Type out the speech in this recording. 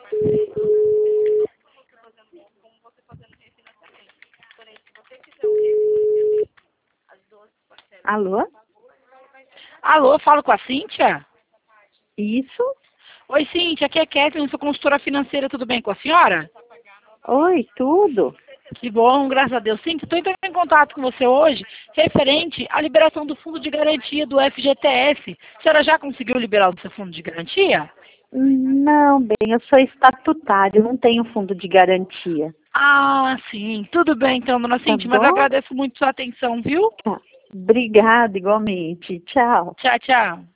Alô? Alô, falo com a Cíntia? Isso? Oi, Cíntia, aqui é Catherine, sou consultora financeira, tudo bem com a senhora? Oi, tudo? Que bom, graças a Deus. Cíntia, estou entrando em contato com você hoje, referente à liberação do fundo de garantia do FGTS. A senhora já conseguiu liberar o seu fundo de garantia? Não, bem, eu sou estatutário, não tenho fundo de garantia. Ah, sim, tudo bem então, dona Tá Cíntia, mas eu bom? agradeço muito sua atenção, viu? Tá. Obrigada, igualmente. Tchau. Tchau, tchau.